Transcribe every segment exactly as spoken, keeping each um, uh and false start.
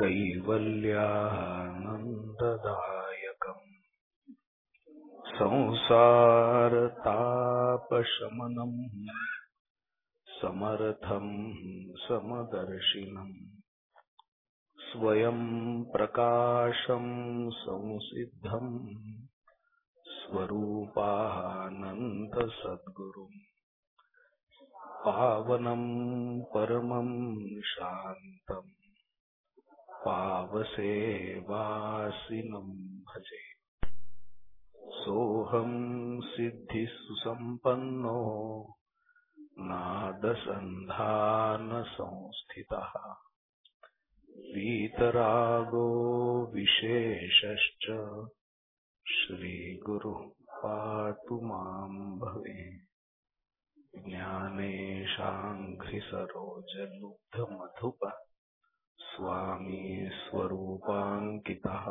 कैवल्यानन्ददायकम् संसारतापशमनम् समर्थम् समदर्शिनम् स्वयं प्रकाशं संसिद्धम् स्वरूपानन्द सद्गुरुम् पावनं परमं शान्तम् पावसेवासिनं भजे। सोऽहं सिद्धिसुसम्पन्नो नादसन्धानसंस्थितः वीतरागो विशेषश्च श्रीगुरुः पातु मां भवे। ज्ञानेशाङ्घ्रिसरोजलुब्धमधुप स्वामी स्वरूपाङ्कितः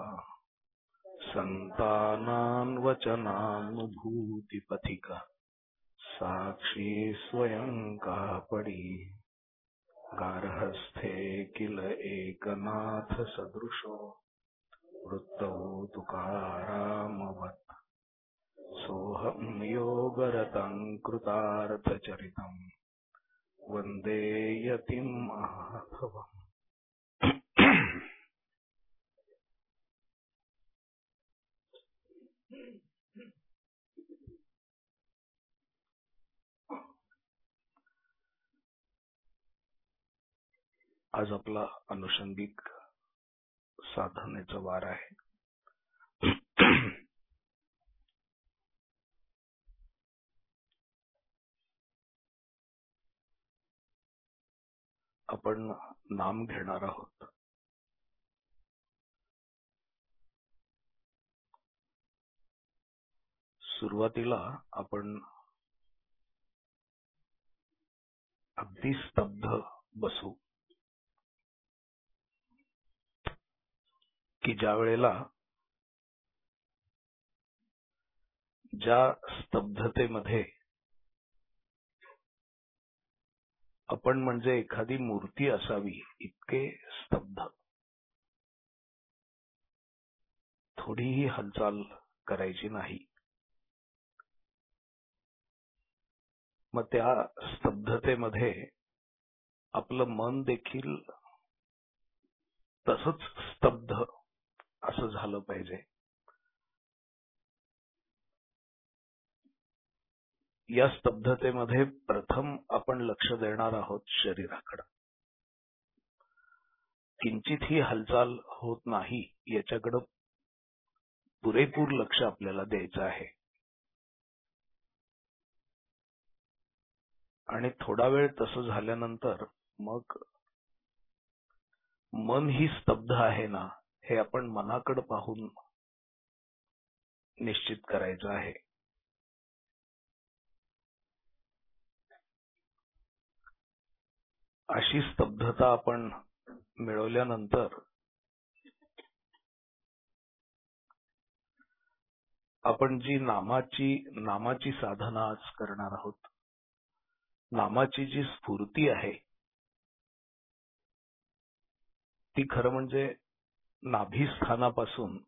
सन्तानान्वचनानुभूतिपथिकः साक्षी स्वयं कापडी गार्हस्थ्ये किल एकनाथ सदृशो वृत्तौ तुकारामवत् सोऽहं योगरतं कृतार्थचरितं वन्दे यतिं माधवम्। आज आपला अनुषंगिक साधनेचा वार आहे। आपण नाम घेणार आहोत। सुरुवातीला आपण अगदी स्तब्ध बसू की ज्या वेळेला ज्या स्तब्धतेमध्ये आपण म्हणजे एखादी मूर्ती असावी इतके स्तब्ध, थोडीही हालचाल करायची नाही। मग त्या स्तब्धतेमध्ये आपलं मन देखील तसंच स्तब्ध असं झालं पाहिजे। या स्तब्धतेमध्ये प्रथम आपण लक्ष देणार आहोत शरीराकडे। किंचितही हालचाल होत नाही याच्याकडे पुरेपूर लक्ष आपल्याला द्यायचं आहे। आणि थोडा वेळ तसं झाल्यानंतर मग मन ही स्तब्ध आहे ना हे आपण मनाकडे पाहून निश्चित करायचं आहे। अशी स्तब्धता आपण मिळवल्यानंतर आपण जी नामाची नामाची साधना आज करणार आहोत, नामाची जी स्फूर्ती आहे ती खरं म्हणजे नाभिस्थानापासून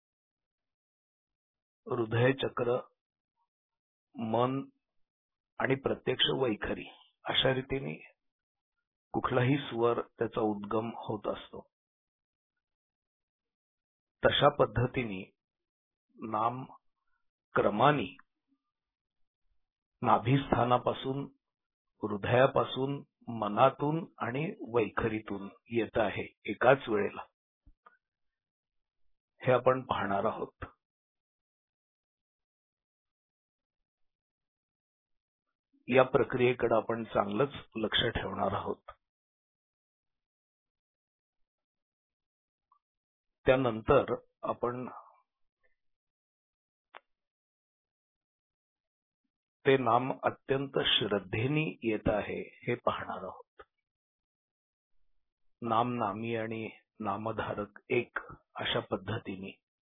हृदय चक्र, मन आणि प्रत्यक्ष वैखरी अशा रीतीने कुठलाही स्वर त्याचा उद्गम होत असतो। तशा पद्धतीने नाम क्रमाने नाभिस्थानापासून, हृदयापासून, मनातून आणि वैखरीतून येत आहे एकाच वेळेला, हे आपण पाहणार आहोत। या प्रक्रियेकडे आपण चांगलंच लक्ष ठेवणार आहोत। त्यानंतर आपण ते नाम अत्यंत श्रद्धेने येत आहे हे पाहणार आहोत। नाम नामी आणि नामधारक एक अशा पद्धतीने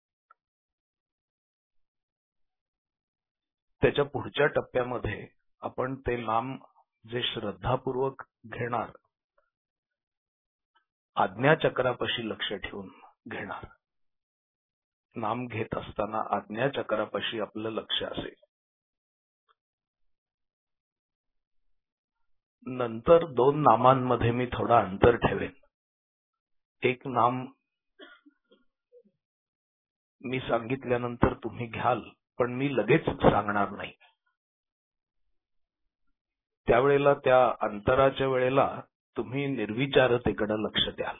त्याच्या पुढच्या टप्प्यामध्ये आपण ते नाम जे श्रद्धापूर्वक घेणार आज्ञाचक्रापाशी लक्ष ठेवून घेणार. नाम घेत असताना आज्ञाचक्रापाशी आपलं लक्ष असेल. नंतर दोन नामांमध्ये मी थोडा अंतर ठेवेन. एक नाम मी सांगितल्यानंतर तुम्ही घ्याल, पण मी लगेच सांगणार नाही. त्यावेळेला त्या अंतराच्या वेळेला तुम्ही निर्विचारतेकडे लक्ष द्याल.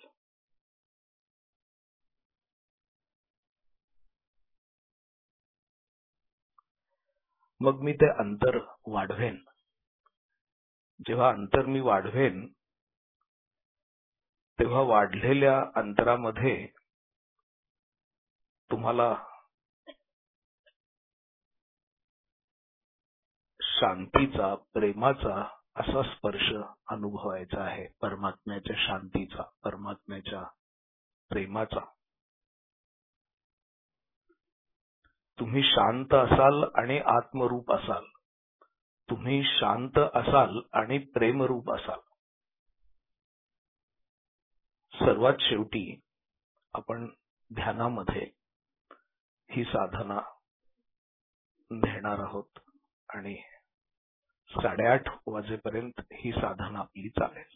मग मी ते अंतर वाढवेन. जेव्हा अंतर मी वाढवेन तेव्हा वाढलेल्या अंतरामध्ये तुम्हाला शांतीचा, प्रेमाचा असा स्पर्श अनुभवायचा आहे. परमात्म्याच्या शांतीचा, परमात्म्याच्या प्रेमाचा. तुम्ही शांत असाल आणि आत्मरूप असाल. तुम्ही शांत असाल आणि प्रेमरूप असाल. सर्वात शेवटी आपण ध्यानामध्ये ही साधना घेणार आहोत आणि साडेआठ वाजेपर्यंत ही साधना आपली चालेल.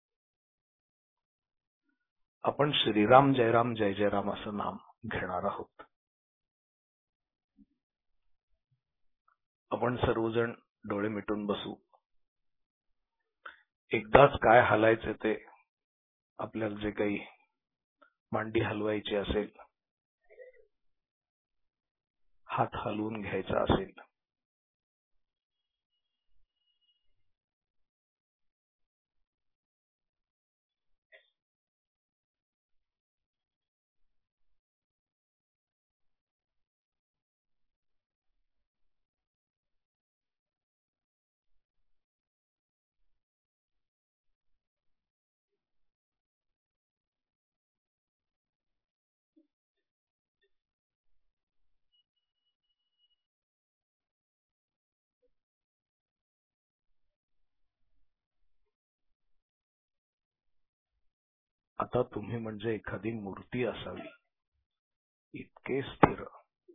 आपण श्रीराम जयराम जय जयराम असं नाम घेणार आहोत. आपण सर्वजण डोळे मिटून बसू. एकदाच काय हलायचे ते आपल्याला जे काही मांडी हलवायची असेल, हात हलवून घ्यायचा असेल, आता तुम्ही म्हणजे एखादी मूर्ती असावी इतके स्थिर.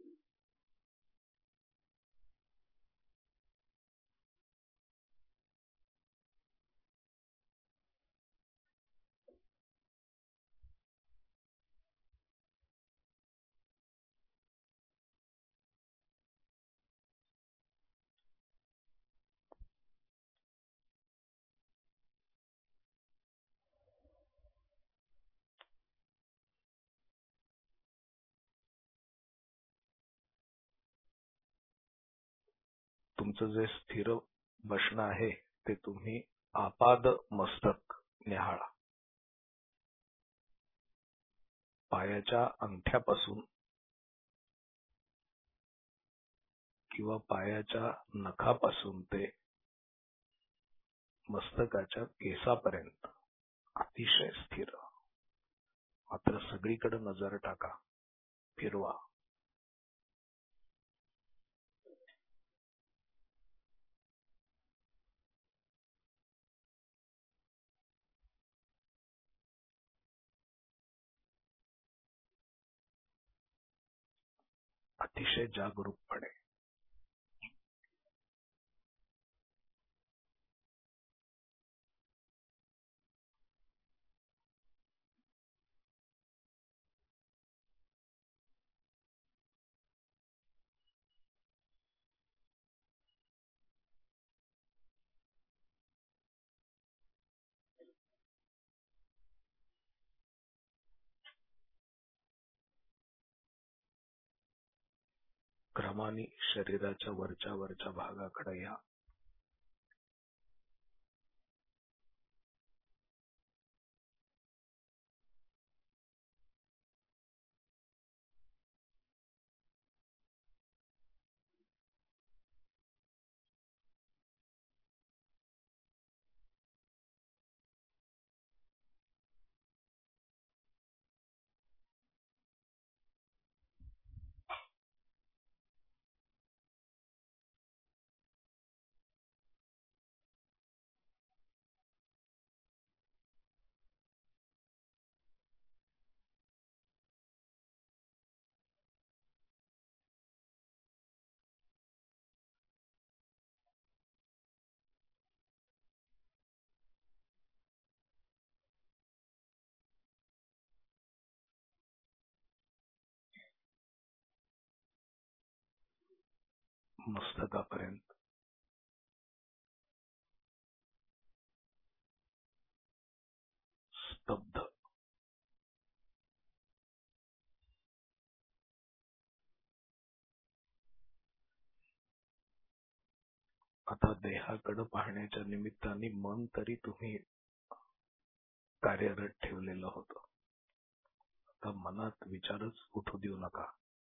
तुमचं जे स्थिर बसणं आहे ते तुम्ही आपाद मस्तक न्याहाळा. पायाच्या अंगठ्यापासून किंवा पायाच्या नखापासून ते मस्तकाच्या केसापर्यंत अतिशय स्थिर. मात्र सगळीकडे नजर टाका, फिरवा. अतिशय जागरूकपणे. क्रमाने शरीराच्या वरच्या वरच्या भागाकडे या. मस्तकापर्यंत. स्तब्ध. आता देहाकडे पाहण्याच्या निमित्ताने मन तरी तुम्ही कार्यरत ठेवलेलं होतं. आता मनात विचारच उठू देऊ नका.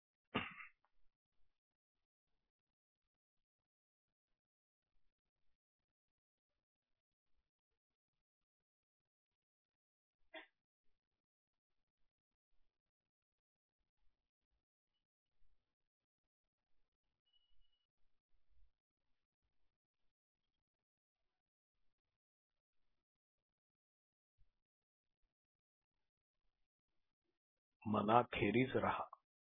मनाखेरीज राहा.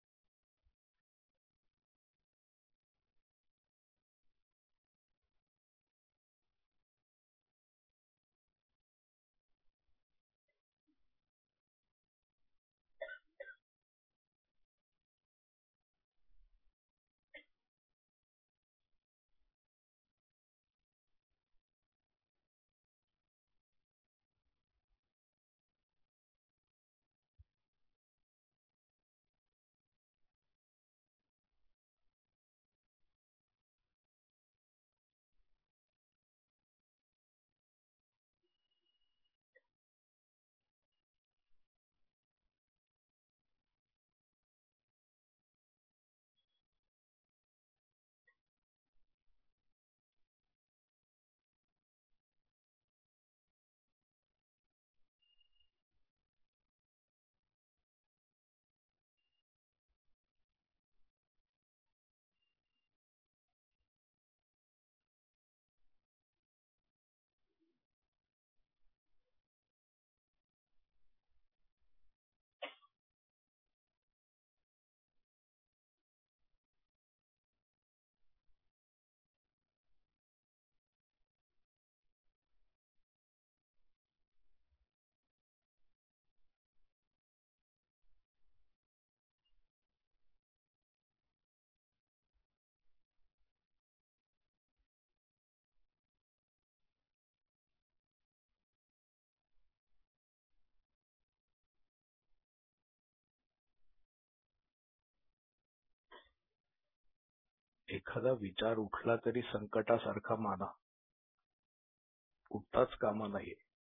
एखादा विचार उठला तरी संकटासारखा माना. उठताच कामा नये.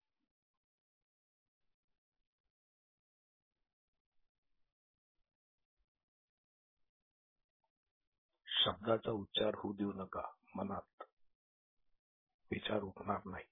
शब्दाचा उच्चार होऊ देऊ नका. मनात विचार उठणार नाही.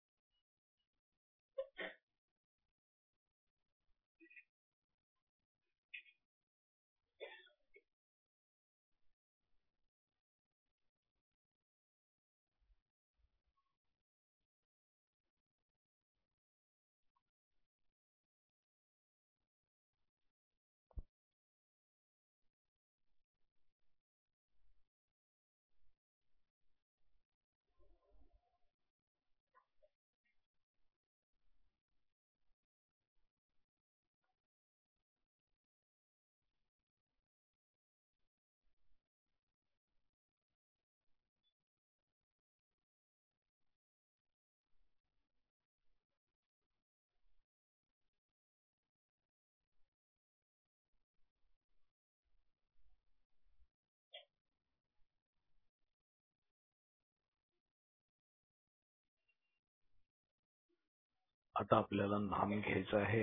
आता आपल्याला नाम घ्यायचं आहे.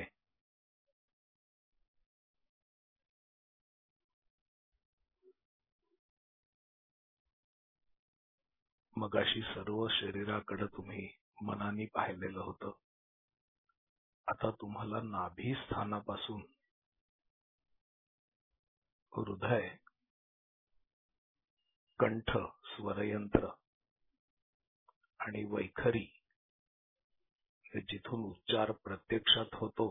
मगाशी सर्व शरीराकडे तुम्ही मनाने पाहिलेलं होतं. आता तुम्हाला नाभी स्थानापासून हृदय, कंठ, स्वरयंत्र आणि वैखरी जिथून उच्चार प्रत्यक्षात होतो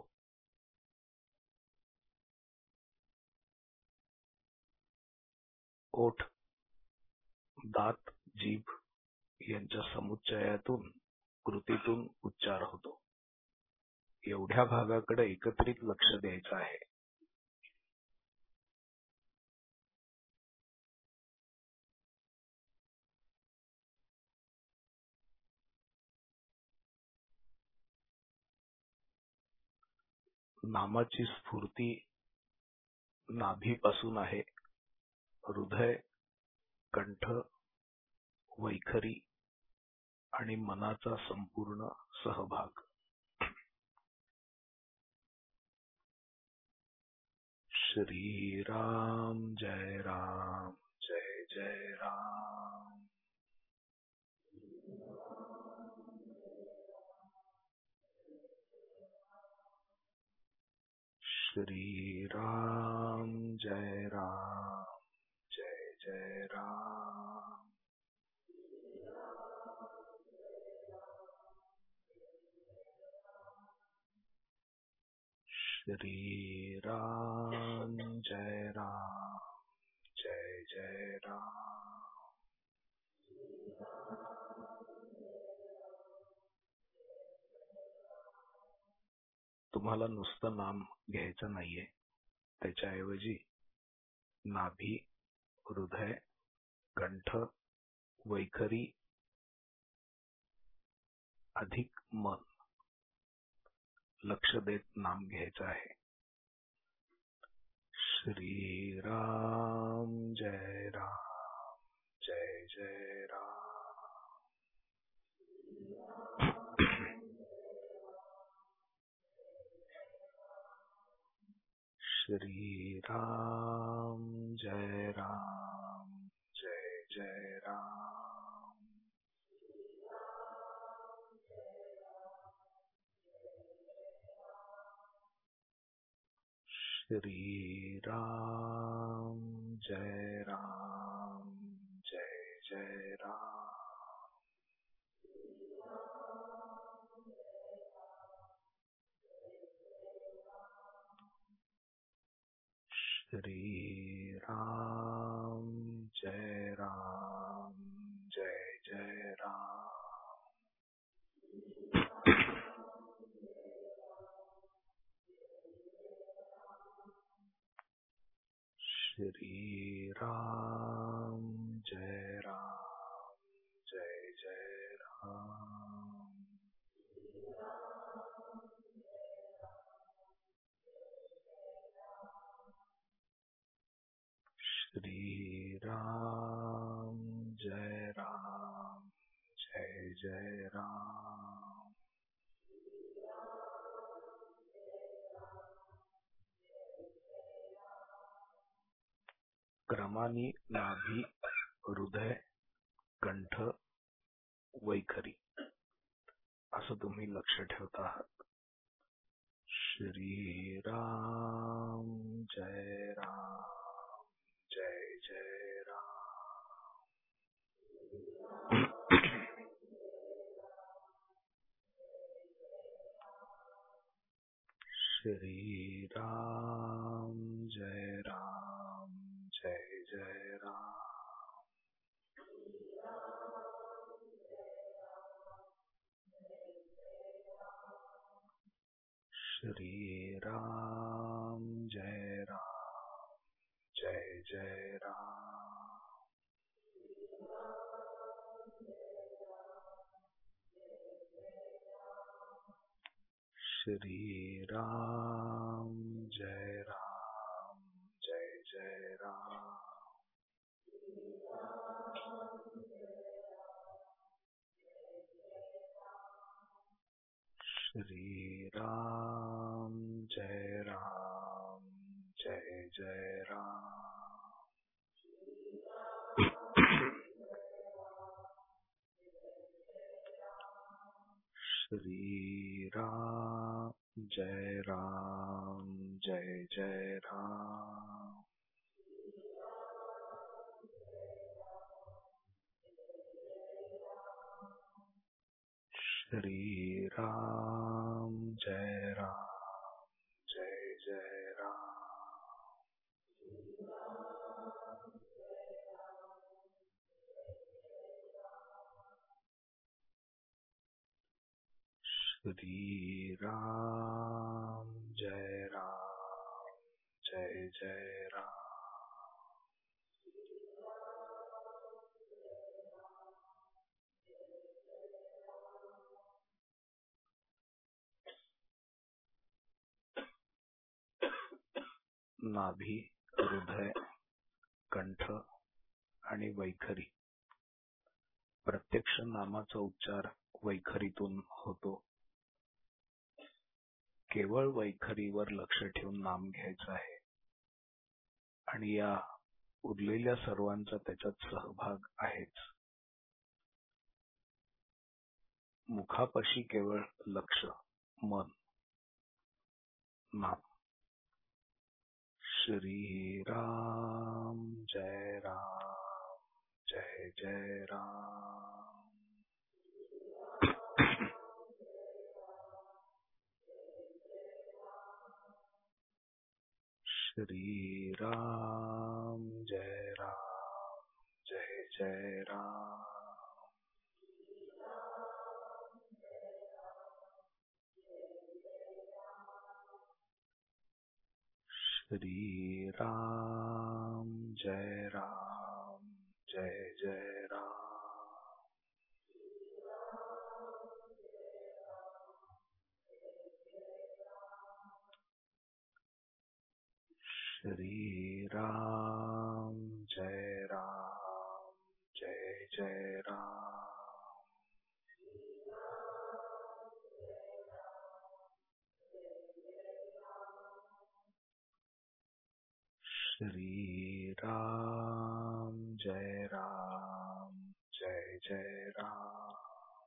ओठ, दात, जीभ यांच्या समुच्चयातून कृतीतून उच्चार होतो. एवढ्या भागाकडे एकत्रित लक्ष द्यायचं आहे. नामाची स्फूर्ती नाभीपासून आहे. हृदय, कंठ, वैखरी आणि मनाचा संपूर्ण सहभाग. श्री राम जय राम जय जय राम. श्री राम जय राम जय जय राम. श्री राम जय राम जय जय राम. तुम्हाला नुसतं नाम घ्यायचं नाहीये. त्याच्याऐवजी नाभी, हृदय, कंठ, वैखरी अधिक मन लक्ष देत नाम घ्यायचं आहे. श्री राम जय राम जय जय राम. श्री राम जय राम जय जय राम. श्री राम जय राम जय जय राम. श्री राम जय राम जय जय राम. श्री राम जय राम जय जय राम. श्री राम जय राम जय जय राम. क्रमाने नाभी, हृदय, कंठ, वैखरी असं तुम्ही लक्ष ठेवत आहात. श्री राम जय राम जय जय राम. श्री राम जय राम जय जय राम. श्री राम जय राम जय जय राम. श्री राम जय राम जय जय राम. श्री राम जय राम जय जय राम. श्री राम जय राम जय जय राम. श्री राम जय राम जय जय राम. श्री राम जय राम जय जय राम. नाभी, हृदय, कंठ आणि वैखरी. प्रत्यक्ष नामाचा उच्चार वैखरीतून होतो. केवळ वैखरीवर लक्ष ठेवून नाम घ्यायचं आहे आणि या उरलेल्या सर्वांचा त्याच्यात सहभाग आहेच. मुखापाशी केवळ लक्ष, मन, नाम. श्री राम जय राम जय जय राम. श्री राम जय राम जय जय राम. श्री राम जय राम जय जय राम. श्री राम जय राम जय जय राम. श्री राम जय राम जय जय राम.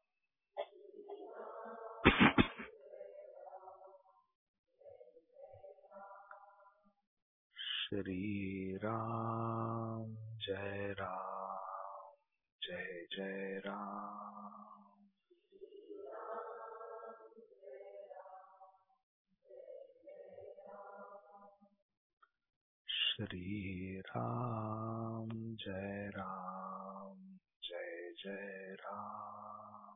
श्री राम जय राम जय जय राम. श्री राम जय राम जय जय राम.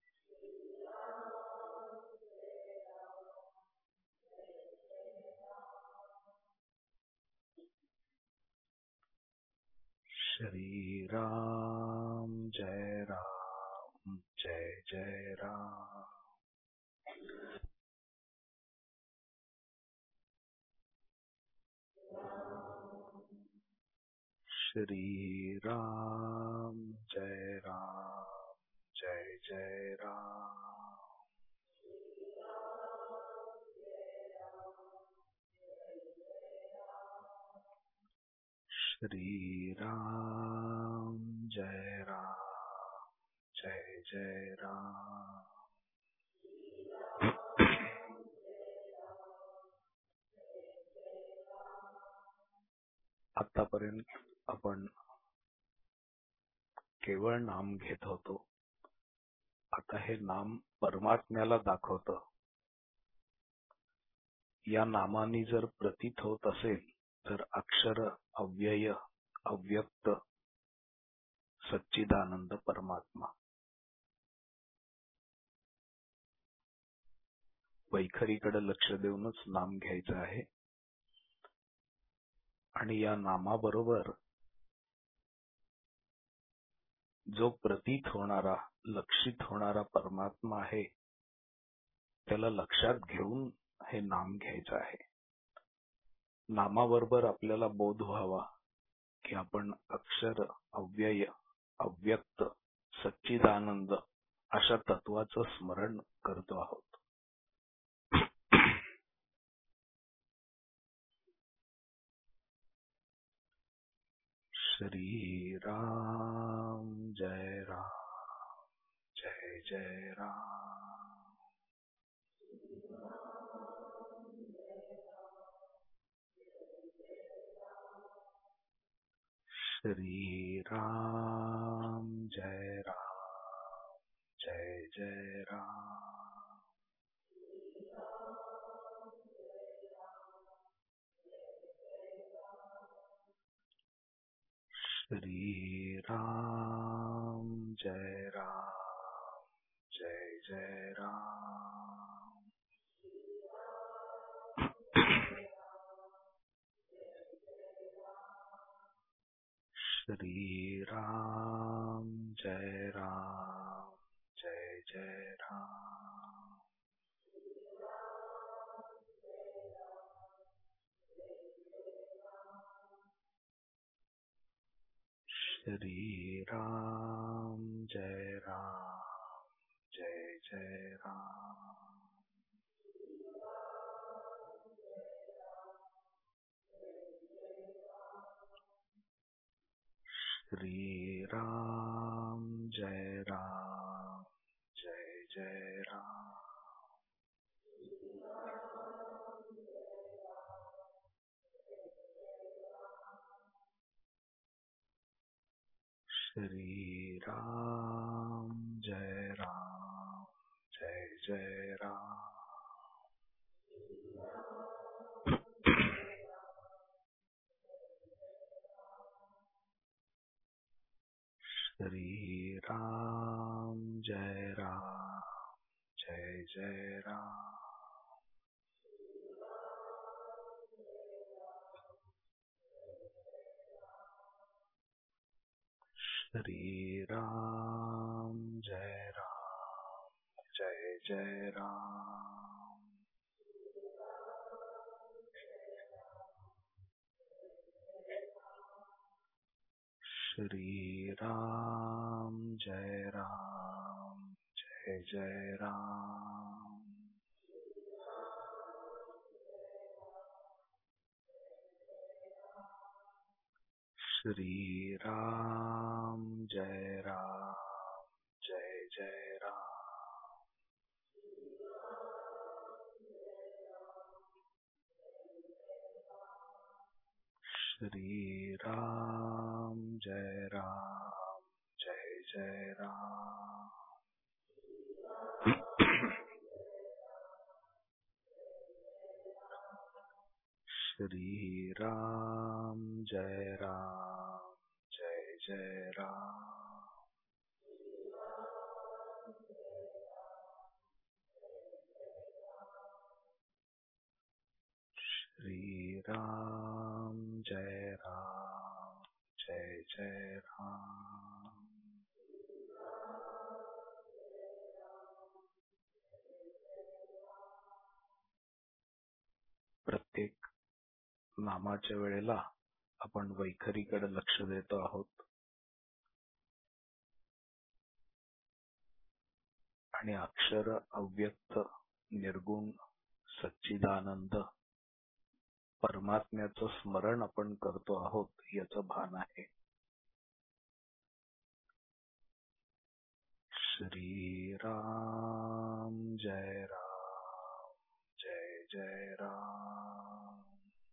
श्री राम जय राम जय जय राम. श्री राम जय राम जय जय राम. श्री राम जय राम जय जय राम. आतापर्यंत आपण केवळ नाम घेत होतो. आता हे नाम परमात्म्याला दाखवतं. या नामानी जर प्रतीत होत असेल तर अक्षर, अव्यय, अव्यक्त, सच्चिदानंद परमात्मा. वैखरीकडे लक्ष देऊनच नाम घ्यायचं आहे आणि या नामाबरोबर जो प्रतीत होणारा, लक्षित होणारा परमात्मा आहे त्याला लक्षात घेऊन हे नाम घ्यायचं आहे. नामाबरोबर आपल्याला बोध व्हावा की आपण अक्षर, अव्यय, अव्यक्त, सच्चिदानंद अशा तत्वाचं स्मरण करतो आहोत. श्री राम जय राम जय जय राम. श्री राम जय राम जय जय राम. श्री राम जय राम जय जय राम. श्री राम जय राम जय जय राम. श्री राम जय राम जय जय राम। श्री राम जय राम जय जय राम। श्री राम जय राम जय जय राम। श्री राम जय राम जय जय राम। श्री राम जय राम जय जय राम। श्री राम जय राम जय जय राम। श्री राम जय राम जय जय राम। श्री राम जय राम जय जय राम। श्री राम जय राम जय जय राम। श्री राम जय राम जय जय राम। प्रत्येक नामाच्या वेळेला आपण वैखरीकडे लक्ष देतो आहोत आणि अक्षर अव्यक्त निर्गुण सच्चिदानंद परमात्म्याचं स्मरण आपण करतो आहोत याचं भान आहे। श्री राम जय राम जय जय राम।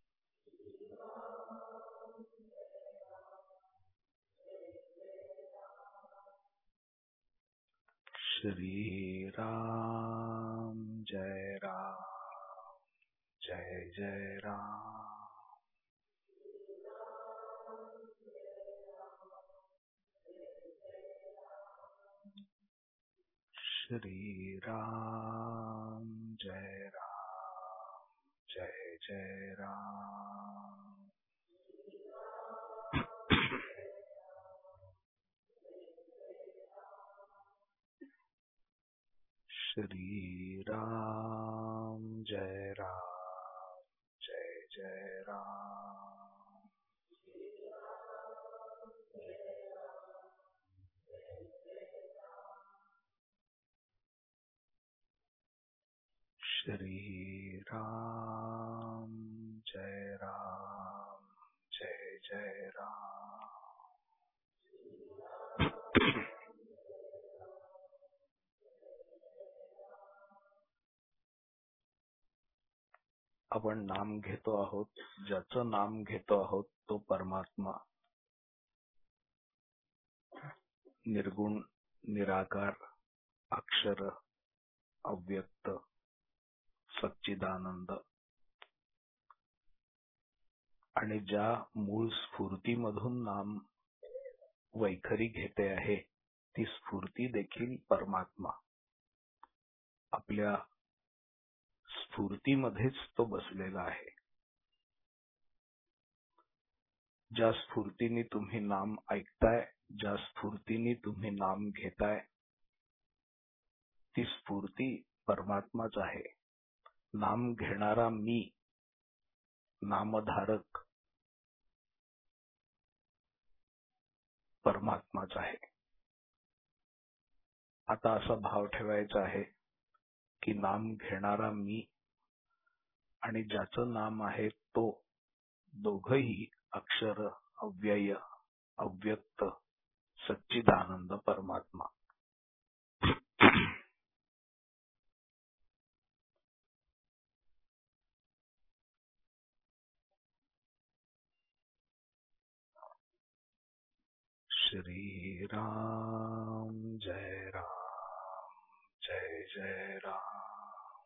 श्री राम जय राम जय जय राम। श्री राम जय राम जय जय राम। श्री राम जय राम जय जय राम। श्री राम जय राम जय जय राम। आपण नाम घेतो आहोत, ज्याचं नाम घेतो आहोत तो परमात्मा निर्गुण निराकार अक्षर अव्यक्त सच्चिदानंद आणि ज्या मूळ स्फूर्तीमधून नाम वैखरी घेते आहे ती स्फूर्ती देखील परमात्मा आपल्या स्फूर्तीमध्येच तो बसलेला आहे। ज्या स्फूर्तीने तुम्ही नाम ऐकताय, ज्या स्फूर्तीने तुम्ही नाम घेताय ती स्फूर्ती परमात्माच आहे। नाम घेणारा मी नामधारक परमात्माच आहे. आता असा भाव ठेवायचा आहे की नाम घेणारा मी आणि ज्याचं नाम आहे तो दोघही अक्षर, अव्यय, अव्यक्त, सच्चिदानंद परमात्मा. श्री राम जय राम जय जय राम.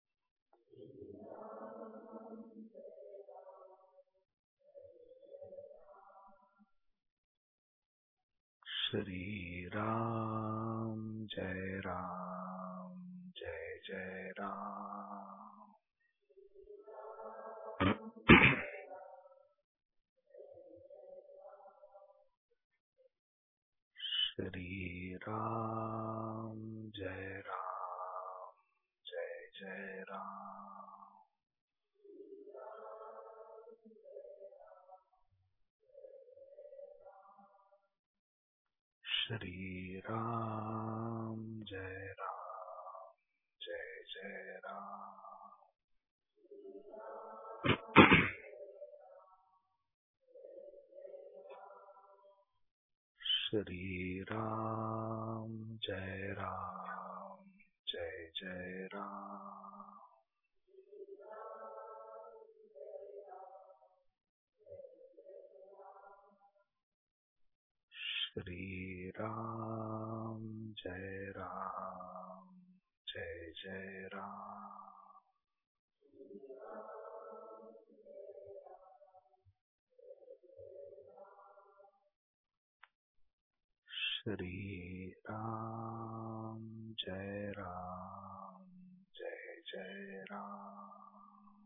श्री राम जय राम जय जय राम. श्री राम जय राम जय जय राम. श्री राम जय राम जय जय राम. श्री राम जय राम जय जय राम. श्री राम जय राम जय जय राम. श्री राम जय राम जय जय राम.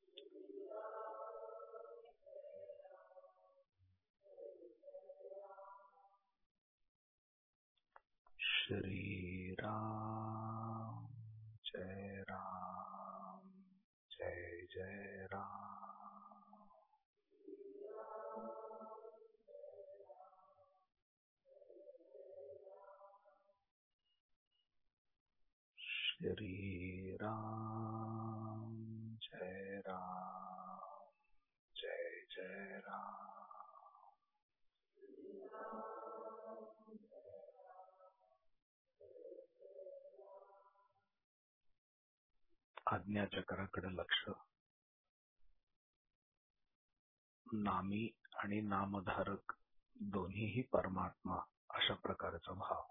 श्री राम जय राम जय जय राम. श्री राम जय राम जय जय राम. आज्ञाचक्राकडे लक्ष. नामी आणि नामधारक दोन्हीही परमात्मा अशा प्रकारचा भाव.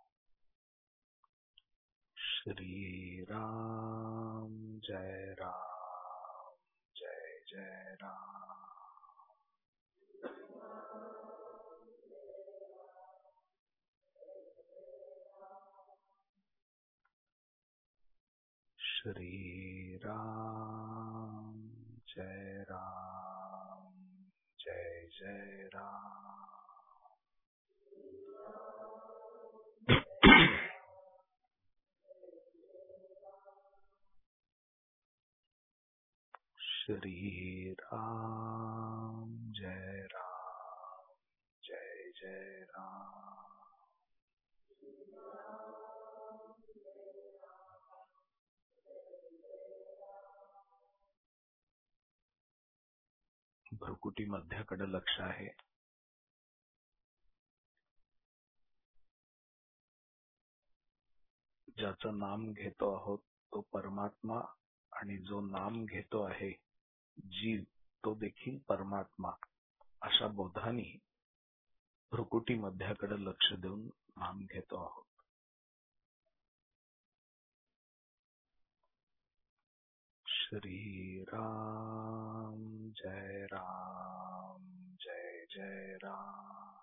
श्री राम जय राम जय जय राम. श्री राम जय राम जय जय राम. श्री राम जय राम जय जय राम. भ्रुकुटी मध्याकडे लक्ष आहे. ज्याचं नाम घेतो आहोत तो परमात्मा आणि जो नाम घेतो आहे जीव तो देखील परमात्मा अशा बोधानी भ्रुकुटी मध्याकडे लक्ष देऊन नाम घेतो आहोत. श्री राम जय राम जय जय राम.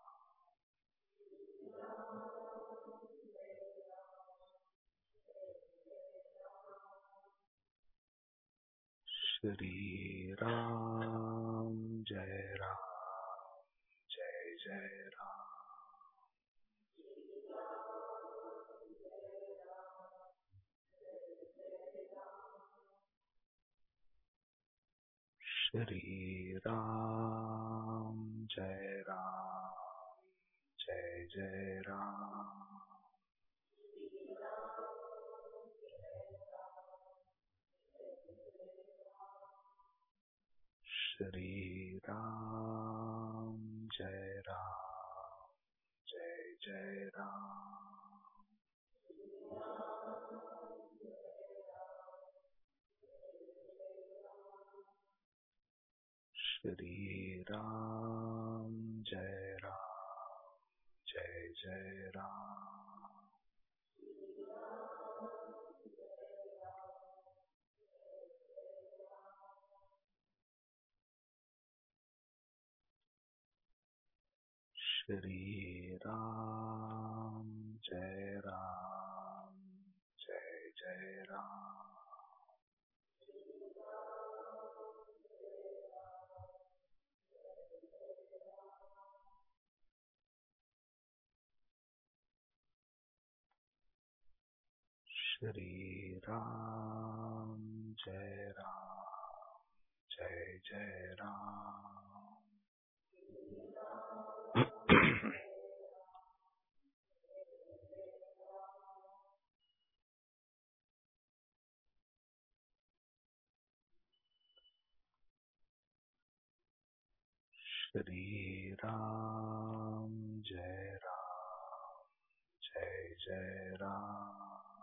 श्री राम जय राम जय जय राम. श्री राम जय राम जय जय राम. श्री राम जय राम जय जय राम. श्री राम जय राम जय जय राम. श्री राम जय राम जय जय राम. श्री राम जय राम जय जय राम. श्री राम जय राम जय जय राम.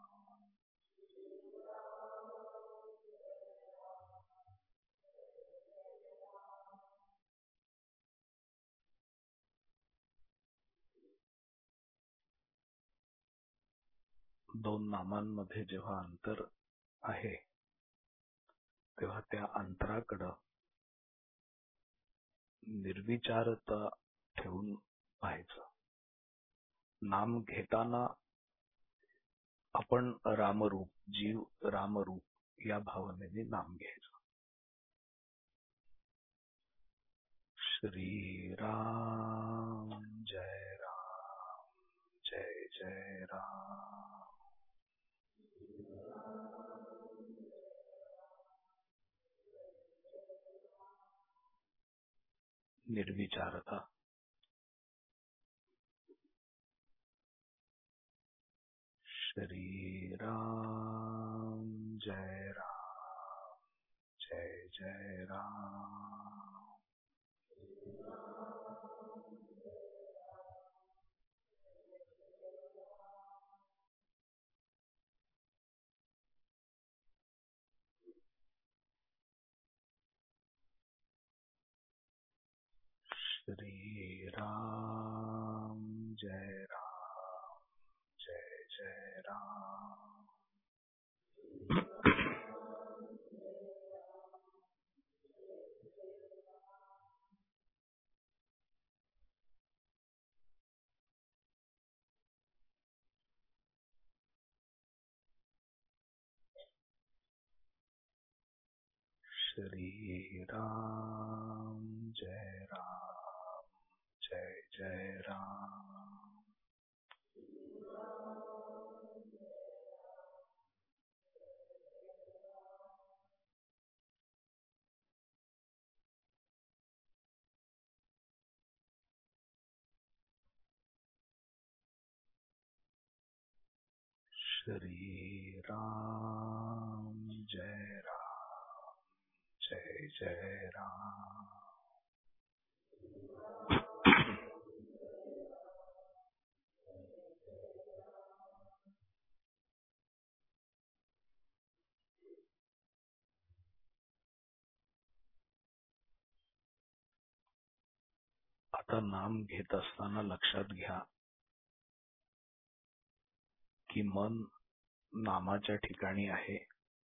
दोन नामांमध्ये जेव्हा अंतर आहे तेव्हा त्या अंतराकडं निर्विचारता ठेवून पाहायचं. नाम घेताना आपण रामरूप, जीव रामरूप या भावनेने नाम घ्यायचं. श्री राम जय राम जय जय राम. निर्विचारता. श्री राम जय राम जय जय राम. श्री राम जय राम जय जय राम. श्री राम जय राम जय जय राम. श्री राम जय राम जय जय राम. आता नाम घेत असताना लक्षात घ्या की मन नामाच्या ठिकाणी आहे.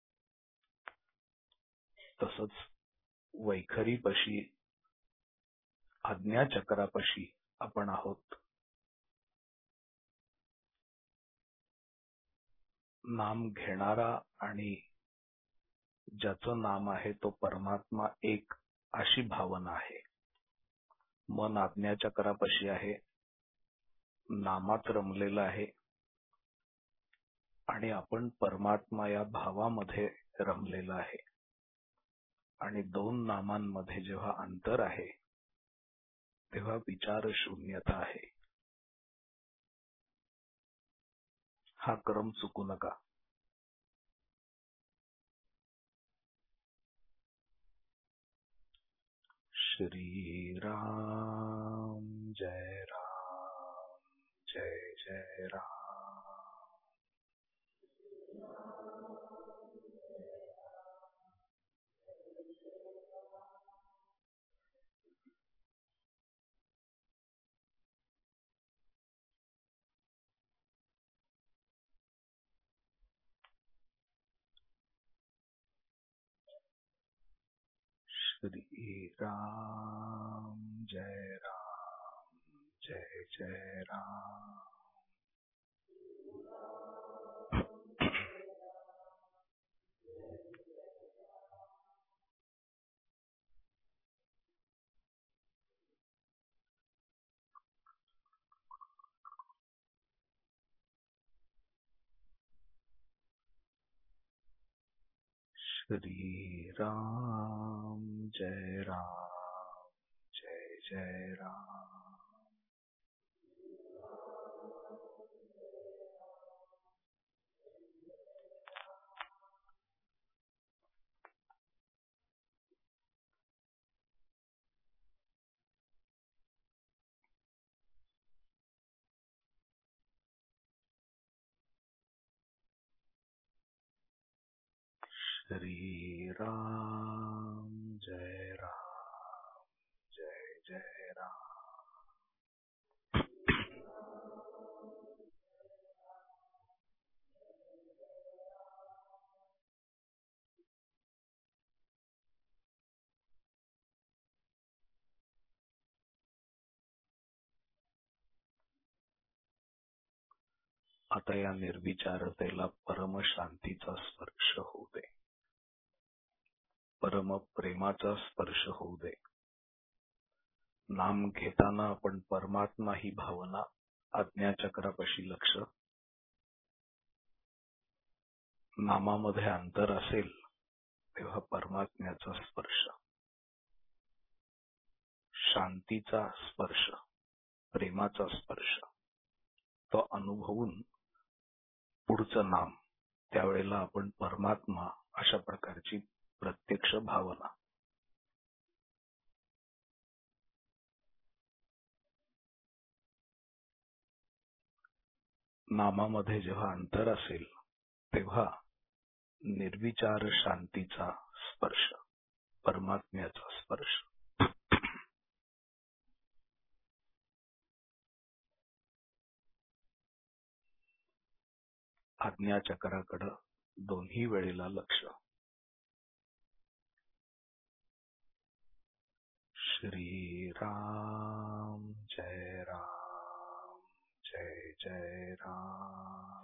तसंच वैखरीपाशी, आज्ञाचक्रापाशी आपण आहोत. नाम घेणारा आणि ज्याचं नाम आहे तो परमात्मा एक अशी भावना आहे. मन आज्ञाचक्रापाशी आहे, नामात रमलेलं आहे आणि आपण परमात्मा या भावामध्ये रमलेला आहे. आणि दोन नामांमध्ये जेव्हा अंतर आहे तेव्हा विचार शून्यता आहे. हा क्रम चुकू नका. श्री राम जय राम जय जय राम. श्री राम जय राम जय जय राम. श्री राम जय राम जय जय राम. श्री राम जय राम जय जय राम. आता या निर्विचारतेला परम शांतीचा स्पर्श होऊ दे. परम प्रेमाचा स्पर्श होऊ दे. नाम घेताना आपण परमात्मा ही भावना आज्ञाचक्रापाशी लक्ष. नामामध्ये अंतर असेल तेव्हा परमात्म्याचा स्पर्श, शांतीचा स्पर्श, प्रेमाचा स्पर्श तो अनुभवून पुढचं नाम. त्यावेळेला आपण परमात्मा अशा प्रकारची प्रत्यक्ष भावना. नामामध्ये जेव्हा अंतर असेल तेव्हा निर्विचार शांतीचा स्पर्श, परमात्म्याचा स्पर्श. आज्ञाचक्राकडं दोन्ही वेळेला लक्ष. श्री राम जय राम जय जय राम.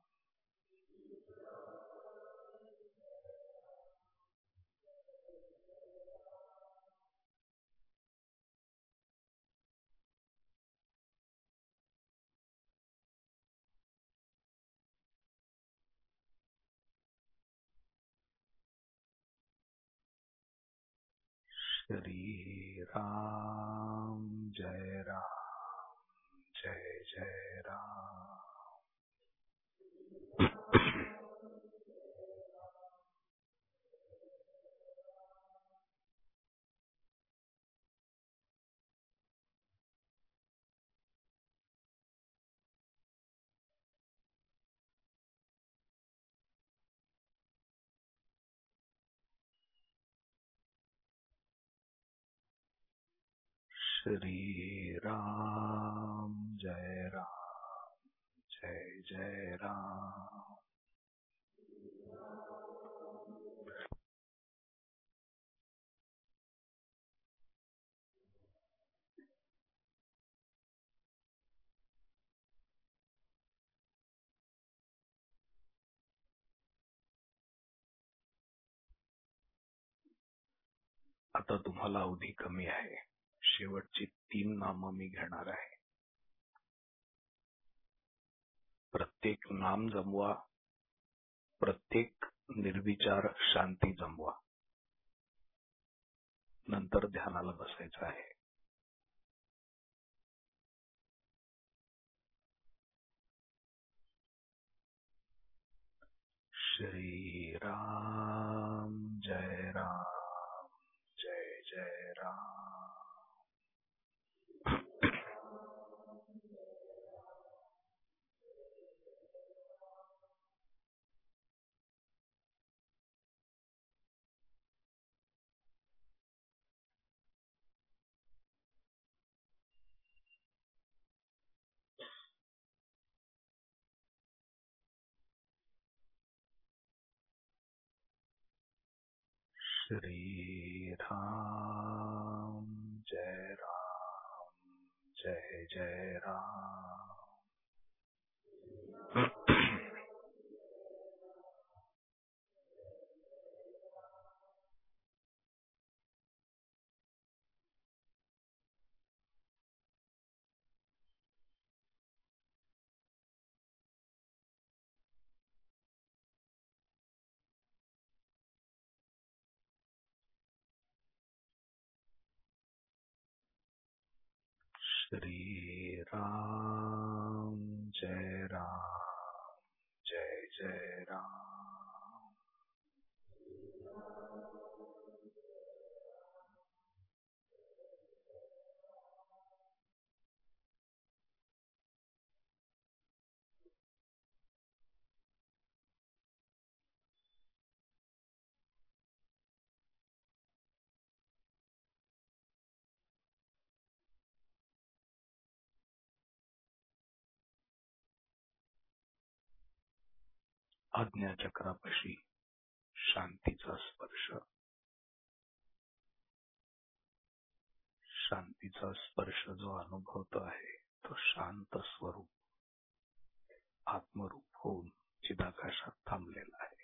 श्री राम जय राम जय जय राम. श्री राम जय राम जय जय राम. आता तुम्हाला अवधी कमी आहे. शेवटची तीन नामं मी घेणार आहे. प्रत्येक नाम जमवा, प्रत्येक निर्विचार शांती जमवा. नंतर ध्यानाला बसायचं आहे. श्री राम जय राम जय जय राम। श्री राम जय राम जय जय राम। श्री राम जय राम जय जय राम। आज्ञाचक्रापाशी शांतीचा स्पर्श, शांतीचा स्पर्श जो अनुभवतो आहे तो शांत स्वरूप आत्मरूप होऊन चिदाकाशात थांबलेला आहे.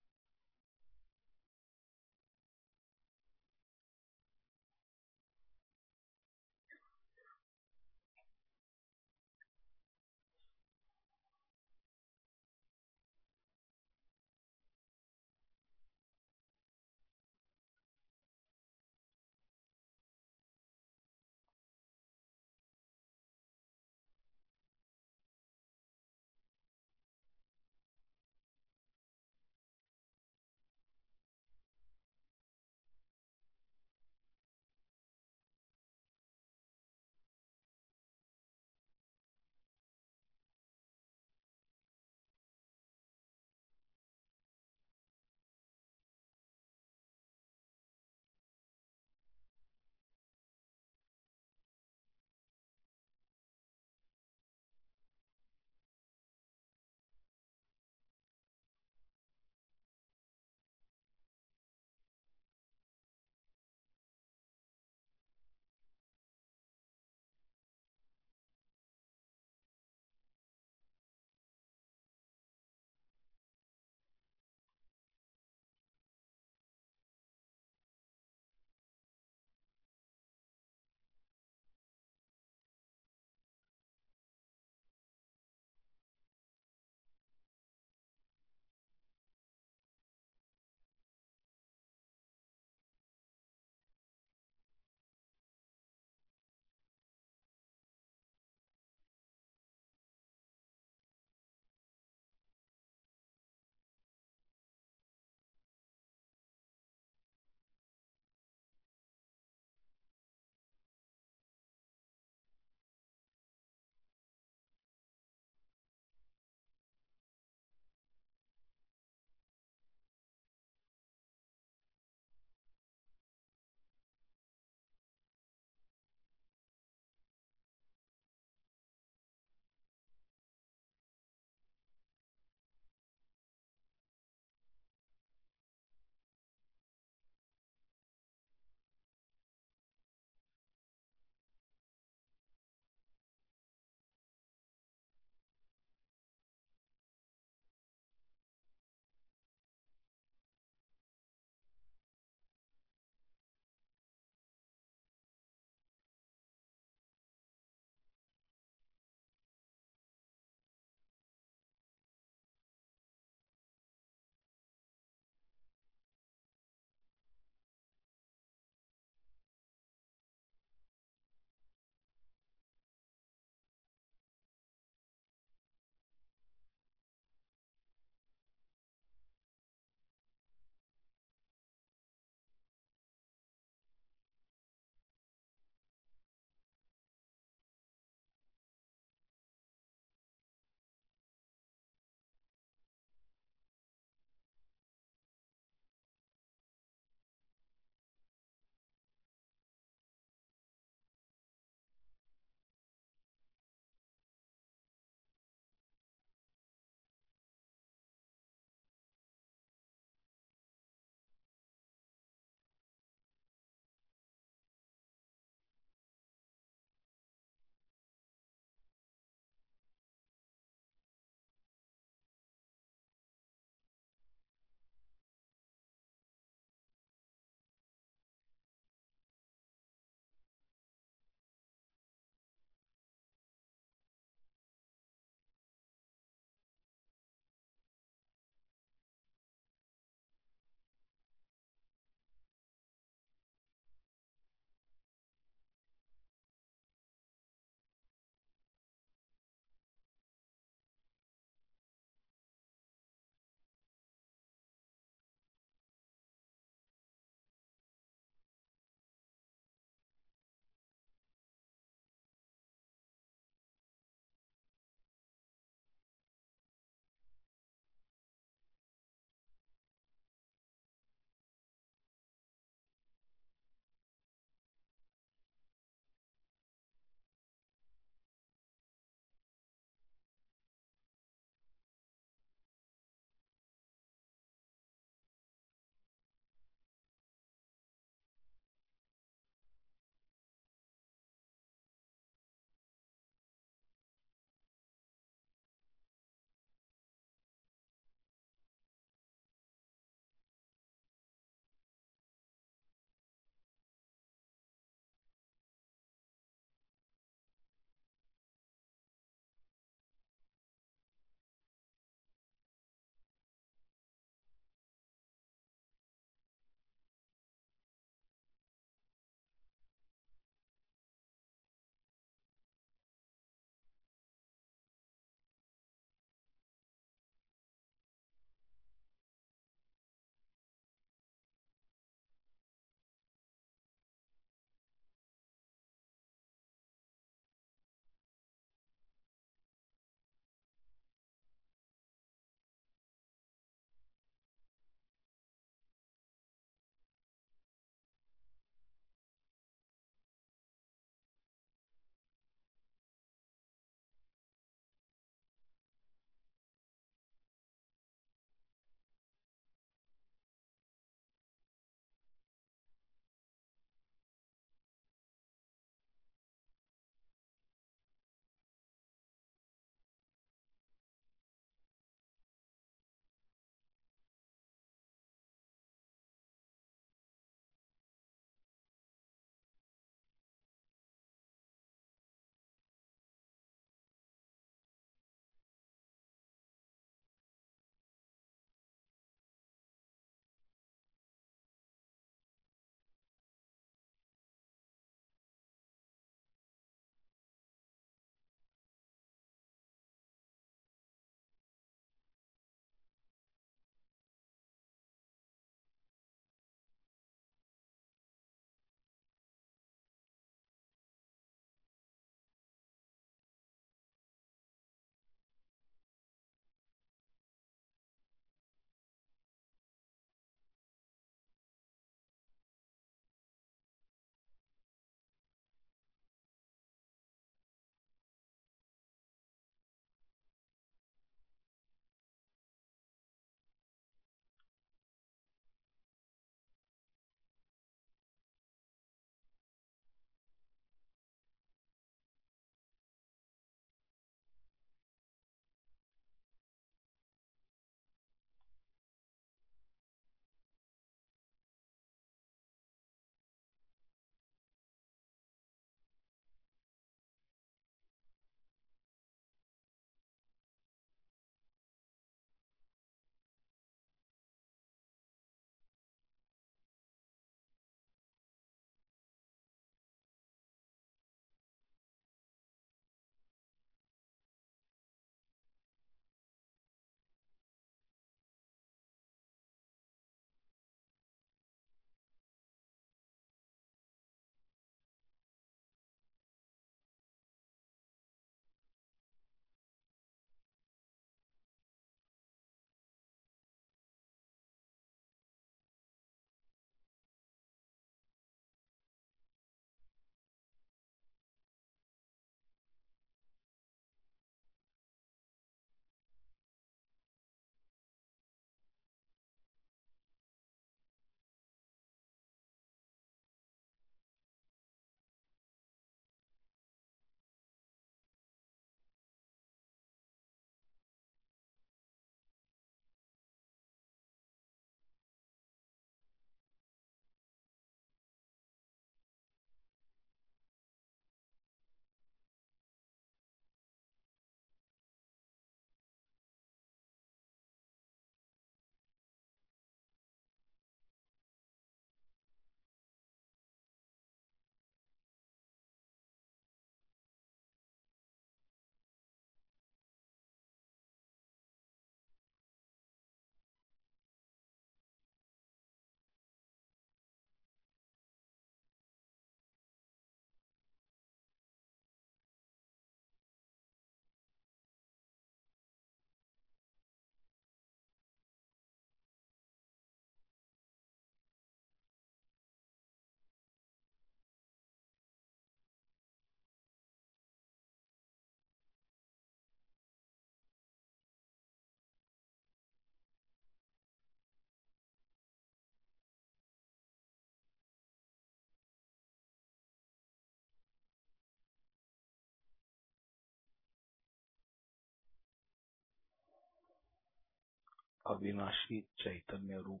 अविनाशी चैतन्य रूप,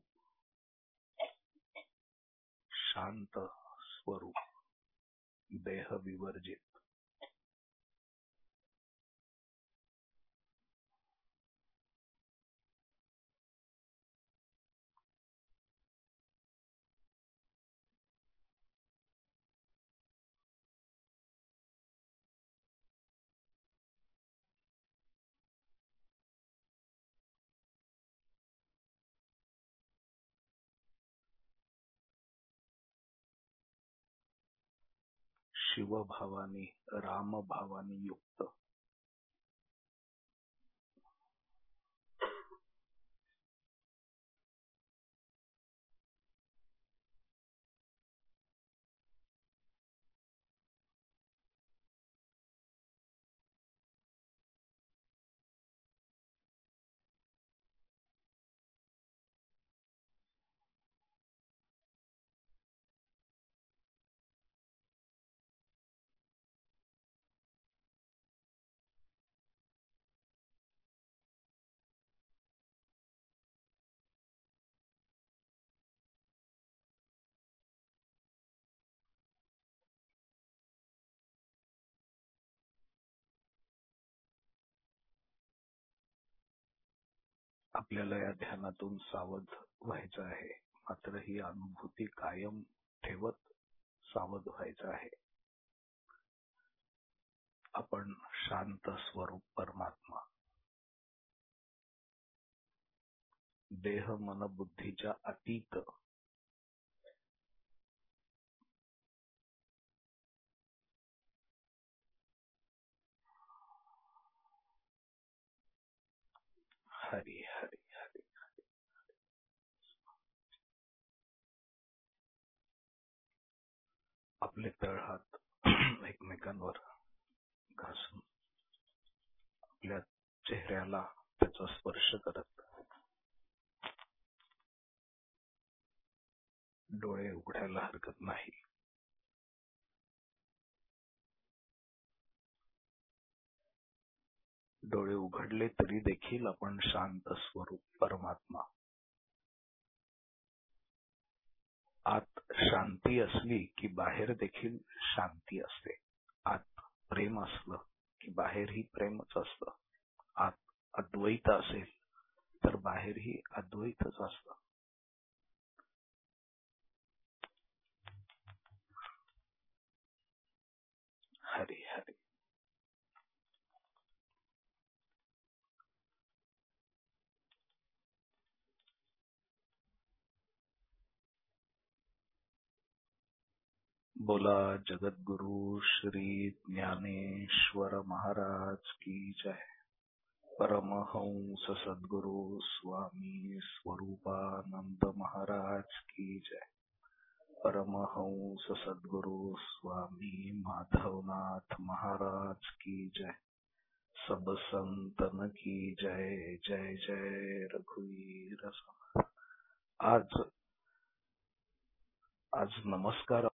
शांत स्वरूप, देह विवर्जित, शिवभावानी रामभावानी युक्त, आपल्याला या ध्यानातून सावध व्हायचं आहे. मात्र ही अनुभूती कायम ठेवत सावध व्हायचं आहे. आपण शांत स्वरूप परमात्मा, देह मन बुद्धीच्या अतीत, हरी हरी हरी. आपले तळहात एकमेकांवर घासून आपल्या चेहऱ्याला त्याचा स्पर्श करत डोळे उघडायला हरकत नाही. डोळे उघडले तरी देखील आपण शांत स्वरूप परमात्मा. आत शांती असली की बाहेर देखील शांती असते. आत प्रेम असलं की बाहेरही प्रेमच असतं. आत अद्वैत असेल तर बाहेरही अद्वैतच असतं. हरी हरी. बोला जगद्गुरु श्री ज्ञानेश्वर महाराज की जय. परमहंस सद्गुरु स्वामी स्वरूपानंद महाराज की जय. परमहंस सद्गुरु स्वामी माधवनाथ महाराज की जय. सब संतन की जय. जय जय रघुवीर समर्थ. आज आज नमस्कार